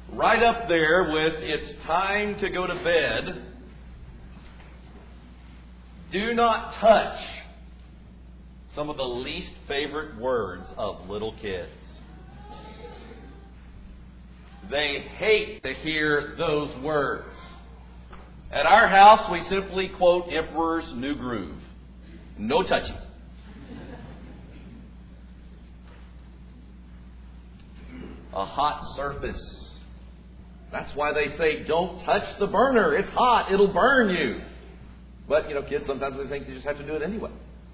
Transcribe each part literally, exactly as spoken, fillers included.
right up there with "it's time to go to bed." Do not touch some of the least favorite words of little kids. They hate to hear those words. At our house, we simply quote Emperor's New Groove. No touching. A hot surface. That's why they say, don't touch the burner. It's hot. It'll burn you. But, you know, kids, sometimes they think they just have to do it anyway.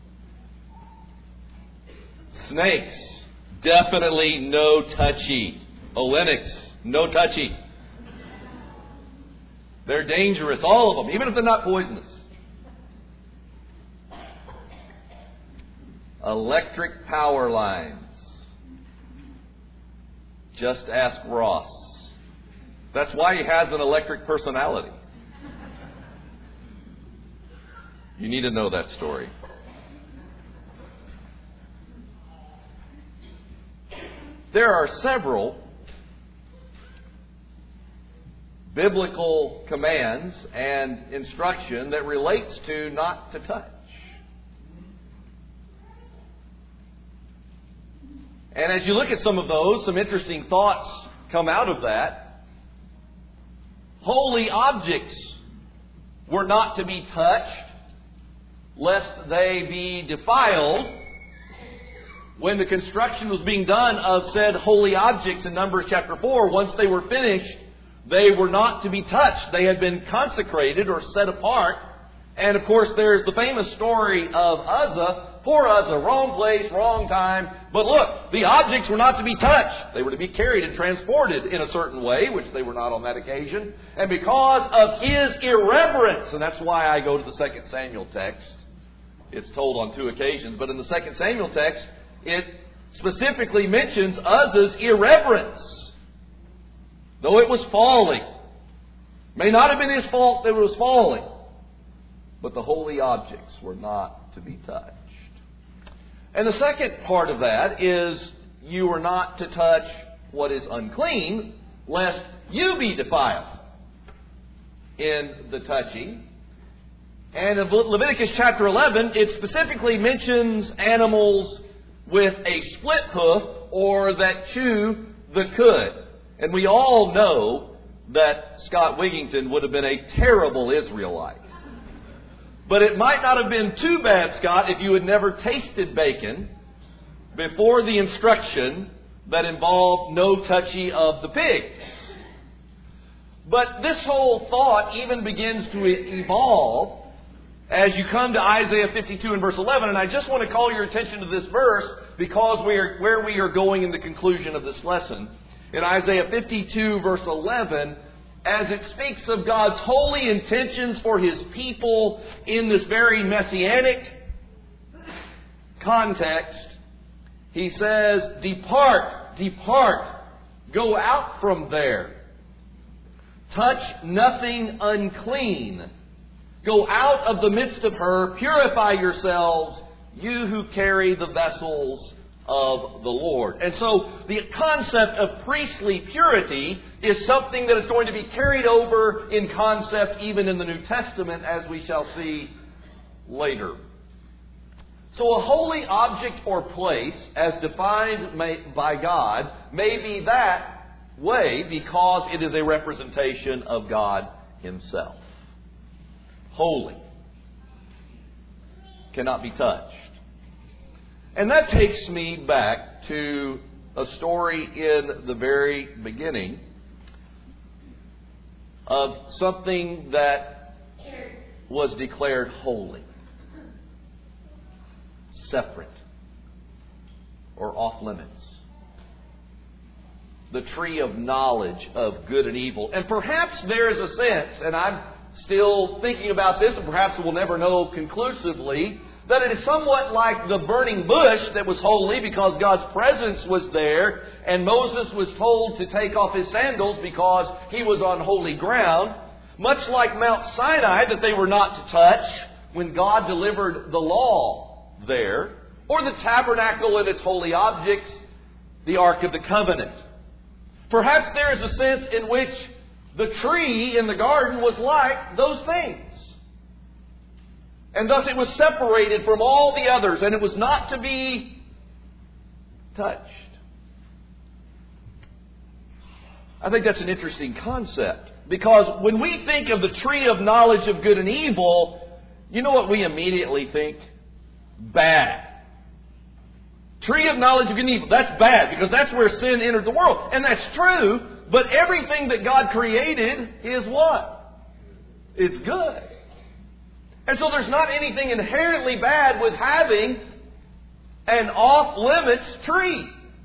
Snakes. Definitely no touchy. Olenix. No touchy. They're dangerous, all of them, even if they're not poisonous. Electric power lines. Just ask Ross. That's why he has an electric personality. You need to know that story. There are several biblical commands and instruction that relates to not to touch. And as you look at some of those, some interesting thoughts come out of that. Holy objects were not to be touched, lest they be defiled. When the construction was being done of said holy objects in Numbers chapter four, once they were finished, they were not to be touched. They had been consecrated or set apart. And of course, there's the famous story of Uzzah. Poor Uzzah, wrong place, wrong time. But look, the objects were not to be touched. They were to be carried and transported in a certain way, which they were not on that occasion. And because of his irreverence, and that's why I go to the Second Samuel text. It's told on two occasions, but in the Second Samuel text, it specifically mentions Uzzah's irreverence. Though it was falling. May not have been his fault that it was falling. But the holy objects were not to be touched. And the second part of that is you are not to touch what is unclean, lest you be defiled in the touching. And in Leviticus chapter eleven, it specifically mentions animals with a split hoof or that chew the cud. And we all know that Scott Wigington would have been a terrible Israelite. But it might not have been too bad, Scott, if you had never tasted bacon before the instruction that involved no touchy of the pigs. But this whole thought even begins to evolve as you come to Isaiah fifty-two and verse eleven. And I just want to call your attention to this verse because we are where we are going in the conclusion of this lesson. In Isaiah fifty-two verse eleven, as it speaks of God's holy intentions for His people in this very messianic context, He says, "Depart, depart, go out from there. Touch nothing unclean. Go out of the midst of her, purify yourselves, you who carry the vessels of the Lord." And so the concept of priestly purity is something that is going to be carried over in concept even in the New Testament, as we shall see later. So a holy object or place, as defined by God, may be that way because it is a representation of God Himself. Holy. Cannot be touched. And that takes me back to a story in the very beginning of something that was declared holy, separate, or off limits. The tree of knowledge of good and evil. And perhaps there is a sense, and I'm still thinking about this, and perhaps we'll never know conclusively, that it is somewhat like the burning bush that was holy because God's presence was there and Moses was told to take off his sandals because he was on holy ground. Much like Mount Sinai that they were not to touch when God delivered the law there. Or the tabernacle and its holy objects, the Ark of the Covenant. Perhaps there is a sense in which the tree in the garden was like those things. And thus it was separated from all the others, and it was not to be touched. I think that's an interesting concept. Because when we think of the tree of knowledge of good and evil, you know what we immediately think? Bad. Tree of knowledge of good and evil. That's bad, because that's where sin entered the world. And that's true, but everything that God created is what? It's good. And so there's not anything inherently bad with having an off-limits tree.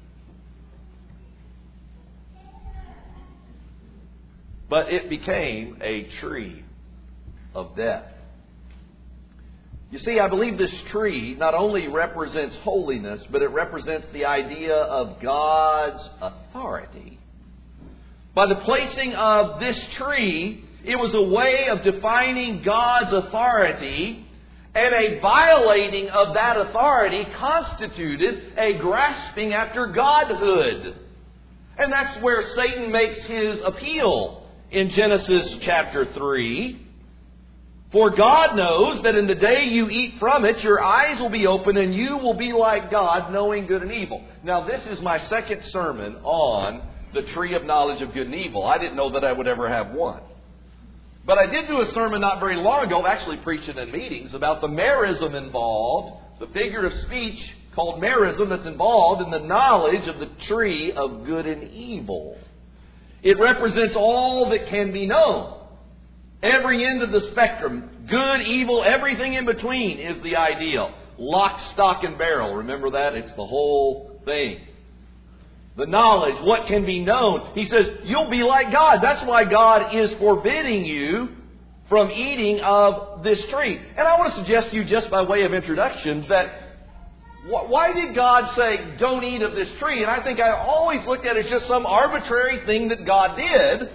But it became a tree of death. You see, I believe this tree not only represents holiness, but it represents the idea of God's authority. By the placing of this tree, it was a way of defining God's authority, and a violating of that authority constituted a grasping after Godhood. And that's where Satan makes his appeal in Genesis chapter three. For God knows that in the day you eat from it, your eyes will be open and you will be like God, knowing good and evil. Now, this is my second sermon on the tree of knowledge of good and evil. I didn't know that I would ever have one. But I did do a sermon not very long ago, actually preaching in meetings, about the merism involved, the figure of speech called merism that's involved in the knowledge of the tree of good and evil. It represents all that can be known. Every end of the spectrum, good, evil, everything in between is the ideal. Lock, stock, and barrel. Remember that? It's the whole thing. The knowledge, what can be known. He says, you'll be like God. That's why God is forbidding you from eating of this tree. And I want to suggest to you, just by way of introduction, that why did God say, don't eat of this tree? And I think I always looked at it as just some arbitrary thing that God did,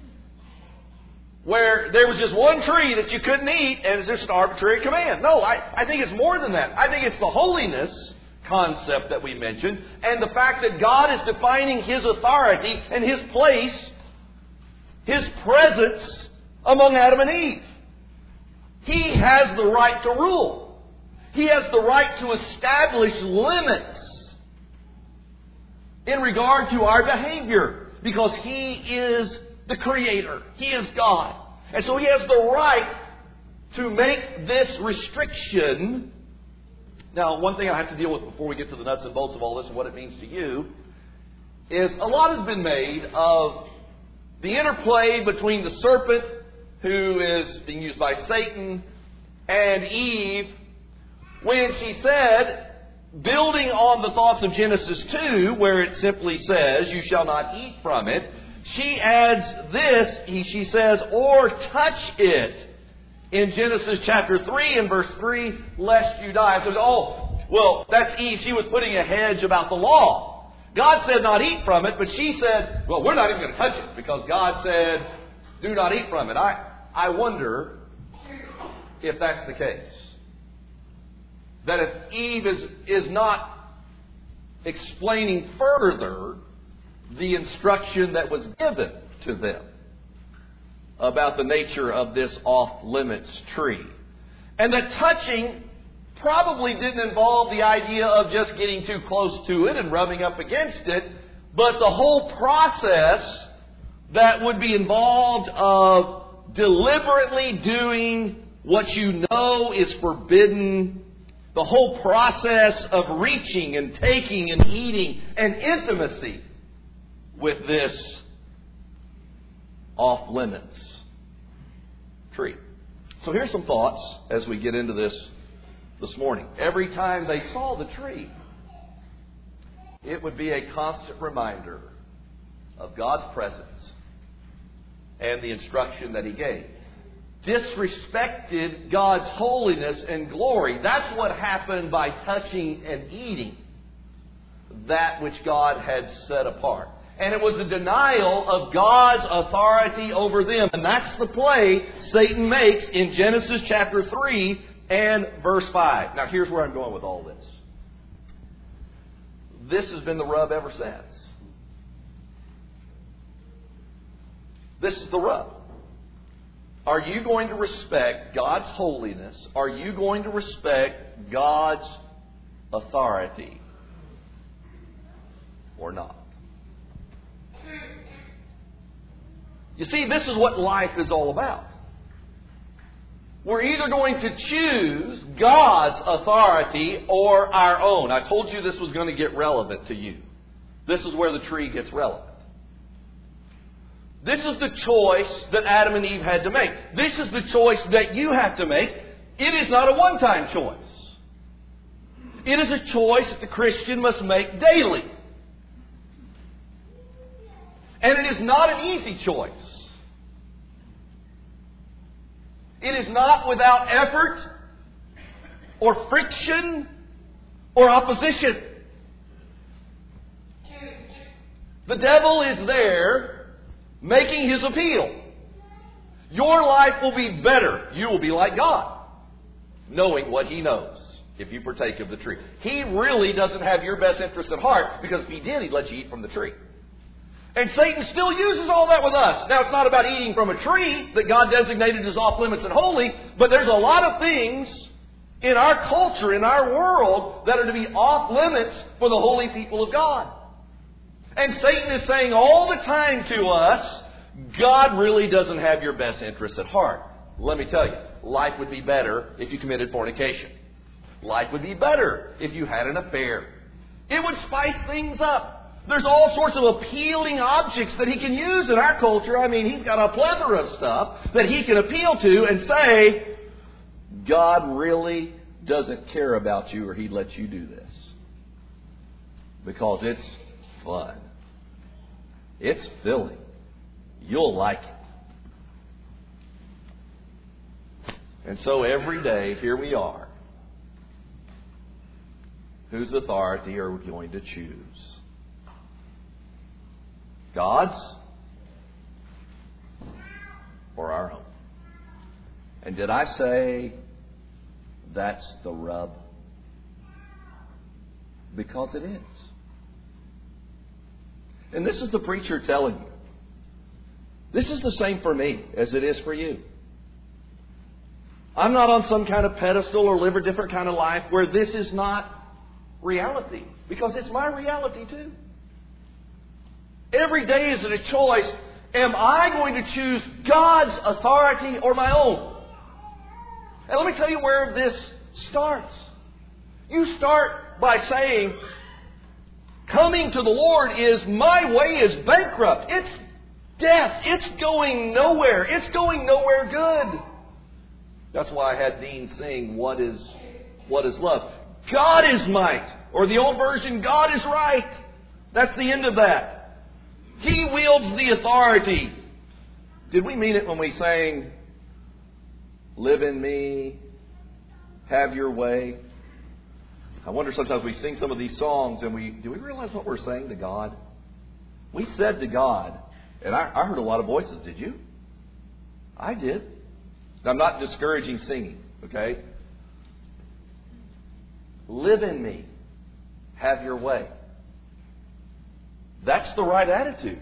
where there was just one tree that you couldn't eat, and it's just an arbitrary command. No, I, I think it's more than that. I think it's the holiness concept that we mentioned, and the fact that God is defining His authority and His place, His presence among Adam and Eve. He has the right to rule. He has the right to establish limits in regard to our behavior, because He is the Creator. He is God. And so He has the right to make this restriction. Now, one thing I have to deal with before we get to the nuts and bolts of all this and what it means to you is a lot has been made of the interplay between the serpent, who is being used by Satan, and Eve, when she said, building on the thoughts of Genesis two, where it simply says, you shall not eat from it, she adds this, she says, or touch it, in Genesis chapter three and verse three, lest you die. So, oh, well, that's Eve. She was putting a hedge about the law. God said not eat from it, but she said, well, we're not even going to touch it, because God said, do not eat from it. I, I wonder if that's the case. That if Eve is, is not explaining further the instruction that was given to them about the nature of this off-limits tree. And that touching probably didn't involve the idea of just getting too close to it and rubbing up against it, but the whole process that would be involved of deliberately doing what you know is forbidden, the whole process of reaching and taking and eating and intimacy with this off-limits tree. So here's some thoughts as we get into this this morning. Every time they saw the tree, it would be a constant reminder of God's presence and the instruction that He gave. Disrespected God's holiness and glory. That's what happened by touching and eating that which God had set apart. And it was a denial of God's authority over them. And that's the play Satan makes in Genesis chapter three and verse five. Now here's where I'm going with all this. This has been the rub ever since. This is the rub. Are you going to respect God's holiness? Are you going to respect God's authority? Or not? You see, this is what life is all about. We're either going to choose God's authority or our own. I told you this was going to get relevant to you. This is where the tree gets relevant. This is the choice that Adam and Eve had to make. This is the choice that you have to make. It is not a one-time choice. It is a choice that the Christian must make daily. And it is not an easy choice. It is not without effort or friction or opposition. The devil is there making his appeal. Your life will be better. You will be like God, knowing what He knows if you partake of the tree. He really doesn't have your best interest at heart, because if He did, He'd let you eat from the tree. And Satan still uses all that with us. Now, it's not about eating from a tree that God designated as off limits and holy, but there's a lot of things in our culture, in our world, that are to be off limits for the holy people of God. And Satan is saying all the time to us, God really doesn't have your best interests at heart. Let me tell you, life would be better if you committed fornication. Life would be better if you had an affair. It would spice things up. There's all sorts of appealing objects that he can use in our culture. I mean, he's got a plethora of stuff that he can appeal to and say, God really doesn't care about you, or He'd let you do this. Because it's fun. It's filling. You'll like it. And so every day, here we are. Whose authority are we going to choose? God's or our own? And did I say that's the rub? Because it is. And this is the preacher telling you. This is the same for me as it is for you. I'm not on some kind of pedestal or live a different kind of life where this is not reality. Because it's my reality too. Every day is it a choice. Am I going to choose God's authority or my own? And let me tell you where this starts. You start by saying, coming to the Lord is, my way is bankrupt. It's death. It's going nowhere. It's going nowhere good. That's why I had Dean sing, What is, what is love? God is might. Or the old version, God is right. That's the end of that. He wields the authority. Did we mean it when we sang, live in me, have your way? I wonder sometimes we sing some of these songs and we, do we realize what we're saying to God? We said to God, and I, I heard a lot of voices, did you? I did. Now, I'm not discouraging singing, okay? Live in me, have your way. That's the right attitude.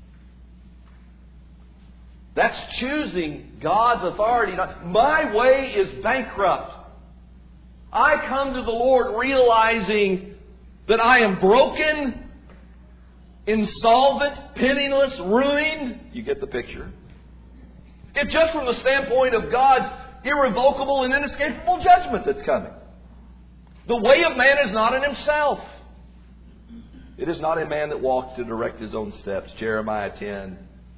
That's choosing God's authority. My way is bankrupt. I come to the Lord realizing that I am broken, insolvent, penniless, ruined. You get the picture. If just from the standpoint of God's irrevocable and inescapable judgment that's coming. The way of man is not in himself. It is not a man that walks to direct his own steps. Jeremiah ten,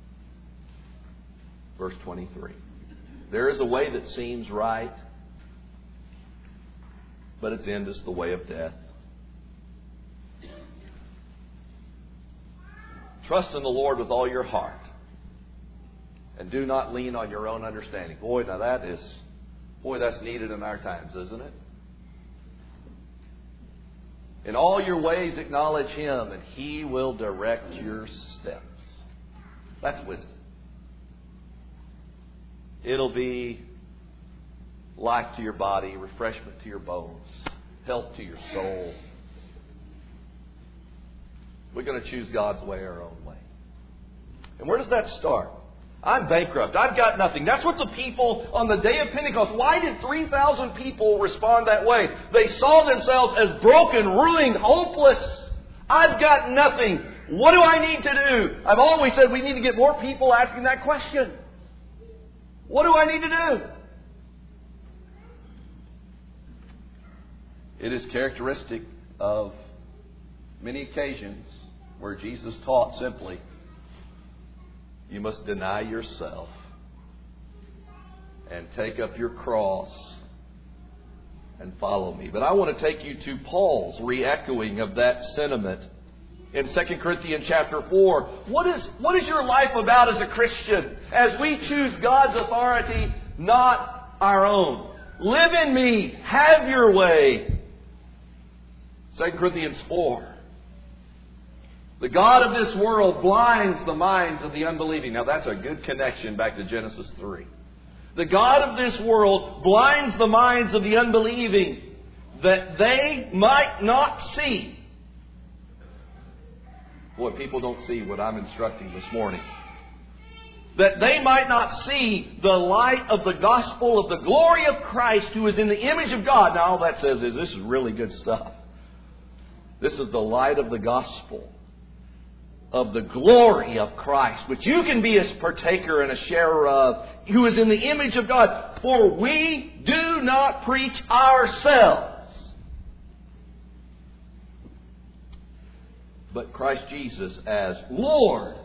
verse twenty-three. There is a way that seems right, but its end is the way of death. Trust in the Lord with all your heart, and do not lean on your own understanding. Boy, now that is, boy, that's needed in our times, isn't it? In all your ways acknowledge Him, and He will direct your steps. That's wisdom. It'll be life to your body, refreshment to your bones, health to your soul. We're going to choose God's way, our own way. And where does that start? I'm bankrupt. I've got nothing. That's what the people on the day of Pentecost, why did three thousand people respond that way? They saw themselves as broken, ruined, hopeless. I've got nothing. What do I need to do? I've always said we need to get more people asking that question. What do I need to do? It is characteristic of many occasions where Jesus taught simply, you must deny yourself and take up your cross and follow me. But I want to take you to Paul's re-echoing of that sentiment in Second Corinthians chapter four. What is, what is your life about as a Christian? As we choose God's authority, not our own. Live in me. Have your way. Second Corinthians four. The God of this world blinds the minds of the unbelieving. Now that's a good connection back to Genesis three. The God of this world blinds the minds of the unbelieving that they might not see. Boy, people don't see what I'm instructing this morning. That they might not see the light of the gospel of the glory of Christ who is in the image of God. Now all that says is this is really good stuff. This is the light of the gospel of the glory of Christ, which you can be a partaker and a sharer of, who is in the image of God. For we do not preach ourselves, but Christ Jesus as Lord,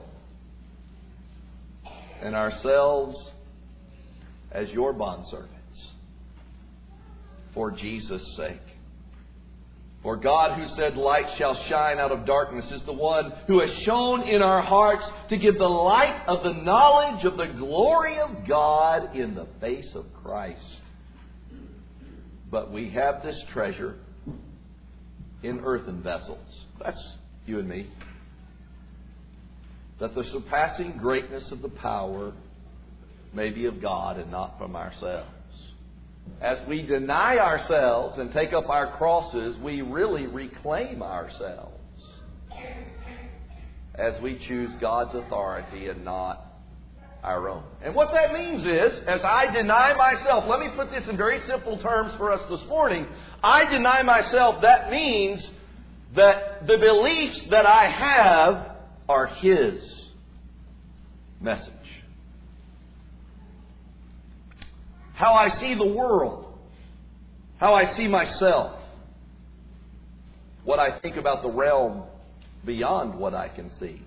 and ourselves as your bondservants, for Jesus' sake. For God, who said, light shall shine out of darkness, is the one who has shone in our hearts to give the light of the knowledge of the glory of God in the face of Christ. But we have this treasure in earthen vessels. That's you and me. That the surpassing greatness of the power may be of God and not from ourselves. As we deny ourselves and take up our crosses, we really reclaim ourselves as we choose God's authority and not our own. And what that means is, as I deny myself, let me put this in very simple terms for us this morning. I deny myself, that means that the beliefs that I have are His message. How I see the world. How I see myself. What I think about the realm beyond what I can see.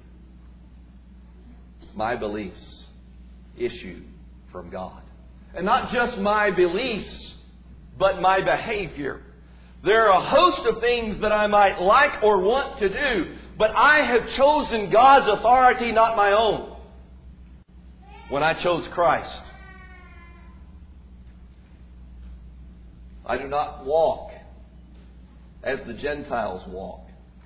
My beliefs issue from God. And not just my beliefs, but my behavior. There are a host of things that I might like or want to do, but I have chosen God's authority, not my own. When I chose Christ, I do not walk as the Gentiles walk,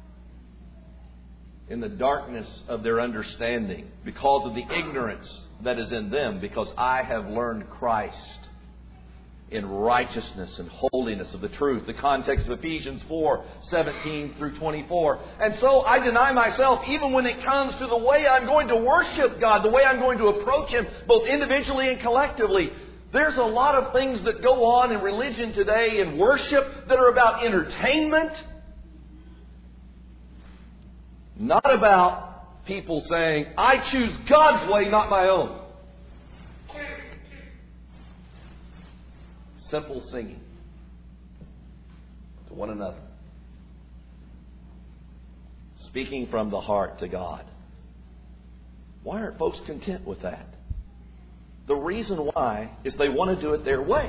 in the darkness of their understanding, because of the ignorance that is in them, because I have learned Christ in righteousness and holiness of the truth. The context of Ephesians four, seventeen through twenty-four. And so I deny myself even when it comes to the way I'm going to worship God, the way I'm going to approach Him, both individually and collectively. There's a lot of things that go on in religion today, in worship, that are about entertainment. Not about people saying, I choose God's way, not my own. Simple singing to one another. Speaking from the heart to God. Why aren't folks content with that? The reason why is they want to do it their way.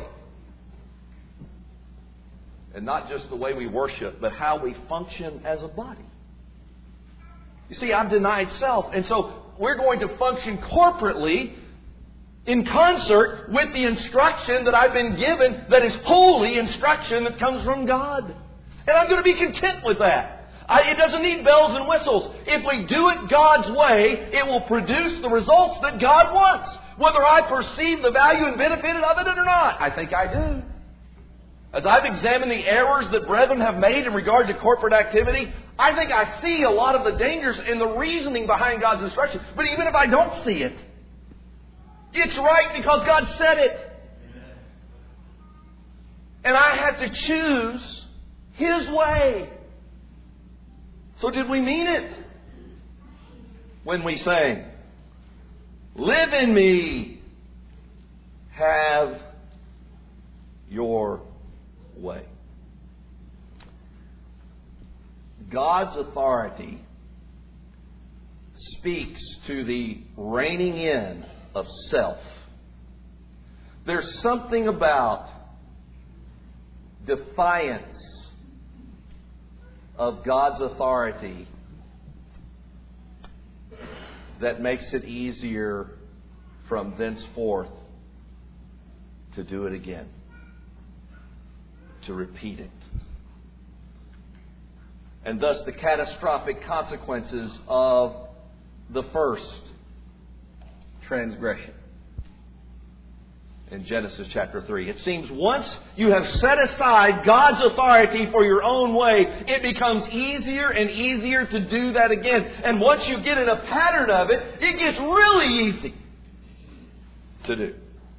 And not just the way we worship, but how we function as a body. You see, I've denied self. And so we're going to function corporately in concert with the instruction that I've been given, that is holy instruction that comes from God. And I'm going to be content with that. I, it doesn't need bells and whistles. If we do it God's way, it will produce the results that God wants. Whether I perceive the value and benefit of it or not. I think I do. As I've examined the errors that brethren have made in regard to corporate activity, I think I see a lot of the dangers in the reasoning behind God's instruction. But even if I don't see it, It's right because God said it. And I had to choose His way. So did we mean it when we sang, "Live in me, have your way"? God's authority speaks to the reining in of self. There's something about defiance of God's authority that makes it easier from thenceforth to do it again, to repeat it. And thus the catastrophic consequences of the first transgression in Genesis chapter three. It seems once you have set aside God's authority for your own way, it becomes easier and easier to do that again. And once you get in a pattern of it, it gets really easy to do.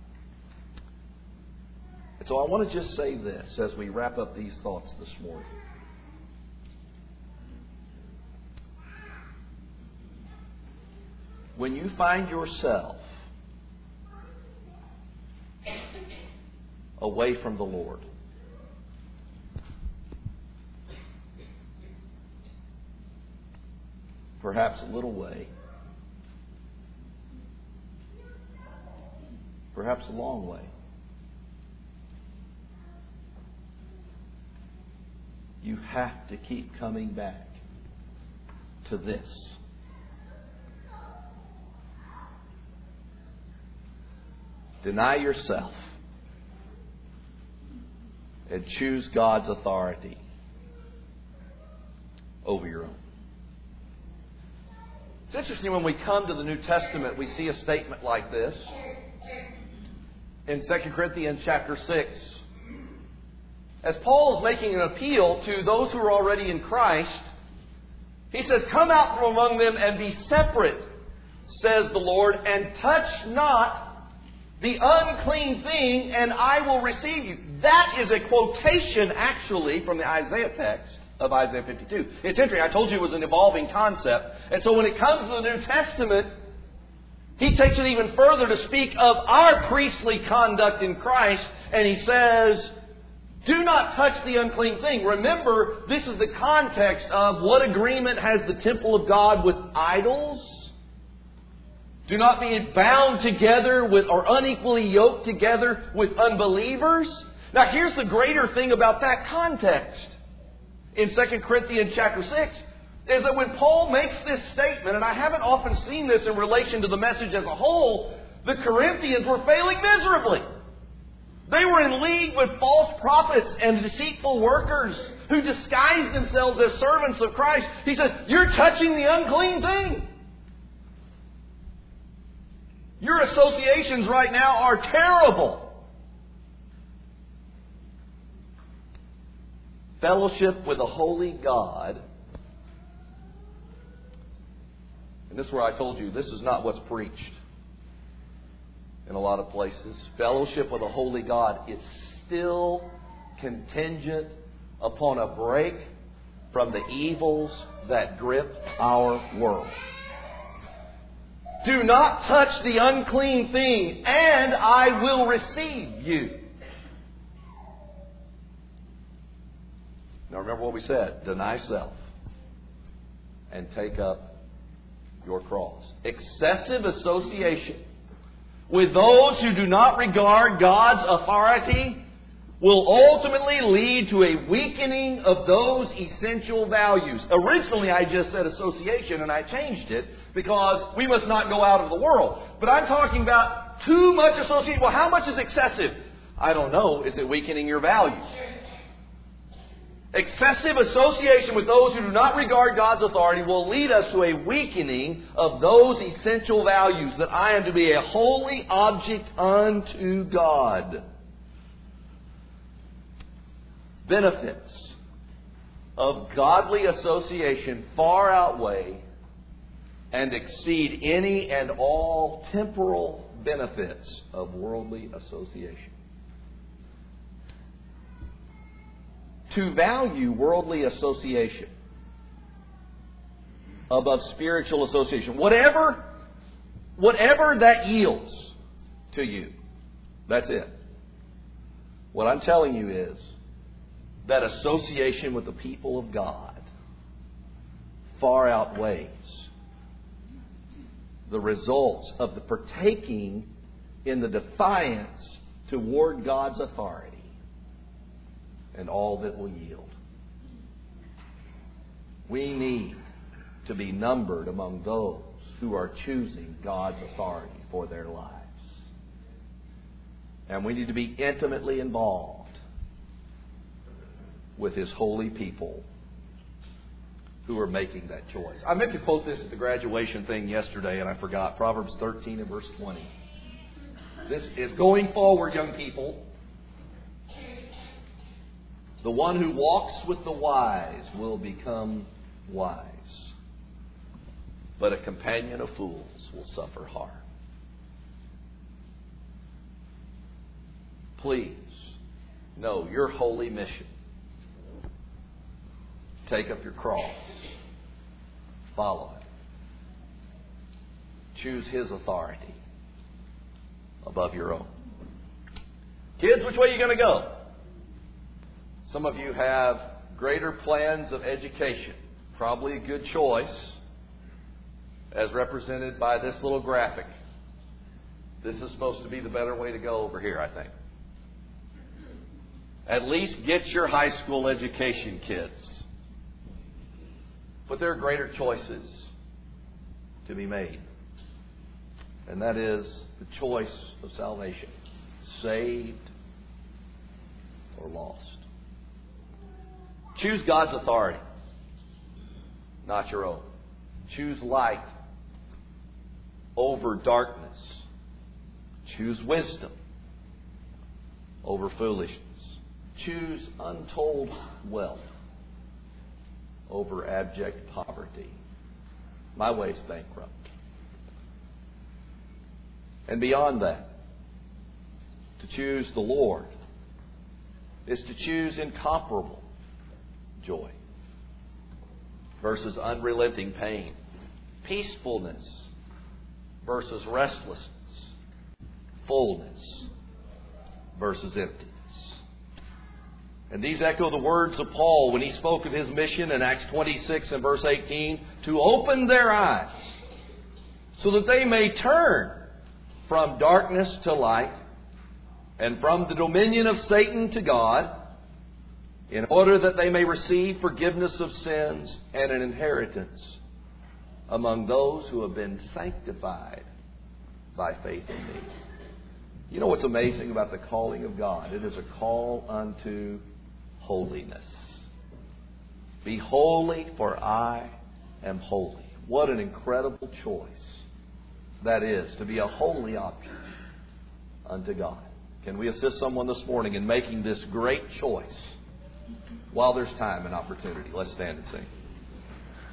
And so I want to just say this as we wrap up these thoughts this morning. When you find yourself away from the Lord, perhaps a little way, perhaps a long way, you have to keep coming back to this. Deny yourself and choose God's authority over your own. It's interesting when we come to the New Testament, we see a statement like this in Second Corinthians chapter six. As Paul is making an appeal to those who are already in Christ, he says, "Come out from among them and be separate, says the Lord, and touch not the unclean thing, and I will receive you." That is a quotation, actually, from the Isaiah text of Isaiah fifty-two. It's interesting. I told you it was an evolving concept. And so when it comes to the New Testament, he takes it even further to speak of our priestly conduct in Christ. And he says, do not touch the unclean thing. Remember, this is the context of what agreement has the temple of God with idols? Do not be bound together with or unequally yoked together with unbelievers. Now here's the greater thing about that context. In Second Corinthians chapter six, is that when Paul makes this statement, and I haven't often seen this in relation to the message as a whole, the Corinthians were failing miserably. They were in league with false prophets and deceitful workers who disguised themselves as servants of Christ. He says, you're touching the unclean thing. Your associations right now are terrible. Fellowship with a holy God. And this is where I told you, this is not what's preached in a lot of places. Fellowship with a holy God is still contingent upon a break from the evils that grip our world. Do not touch the unclean thing, and I will receive you. Now remember what we said. Deny self and take up your cross. Excessive association with those who do not regard God's authority will ultimately lead to a weakening of those essential values. Originally I just said association, and I changed it because we must not go out of the world. But I'm talking about too much association. Well, how much is excessive? I don't know. Is it weakening your values? Excessive association with those who do not regard God's authority will lead us to a weakening of those essential values, that I am to be a holy object unto God. Benefits of godly association far outweigh and exceed any and all temporal benefits of worldly association. To value worldly association above spiritual association, whatever, whatever that yields to you, that's it. What I'm telling you is that association with the people of God far outweighs the results of the partaking in the defiance toward God's authority and all that will yield. We need to be numbered among those who are choosing God's authority for their lives. And we need to be intimately involved with His holy people who are making that choice. I meant to quote this at the graduation thing yesterday, and I forgot. Proverbs thirteen and verse twenty. This is going forward, young people. The one who walks with the wise will become wise, but a companion of fools will suffer harm. Please know your holy mission. Take up your cross. Follow it. Choose His authority above your own. Kids, which way are you going to go? Some of you have greater plans of education. Probably a good choice, as represented by this little graphic. This is supposed to be the better way to go over here, I think. At least get your high school education, kids. But there are greater choices to be made. And that is the choice of salvation. Saved or lost. Choose God's authority, not your own. Choose light over darkness. Choose wisdom over foolishness. Choose untold wealth over abject poverty. My way's bankrupt. And beyond that, to choose the Lord is to choose incomparable joy versus unrelenting pain, peacefulness versus restlessness, fullness versus emptiness. And these echo the words of Paul when he spoke of his mission in Acts twenty-six and verse eighteen, to open their eyes so that they may turn from darkness to light and from the dominion of Satan to God, in order that they may receive forgiveness of sins and an inheritance among those who have been sanctified by faith in me. You know what's amazing about the calling of God? It is a call unto holiness. Be holy, for I am holy. What an incredible choice that is, to be a holy object unto God. Can we assist someone this morning in making this great choice while there's time and opportunity? Let's stand and sing.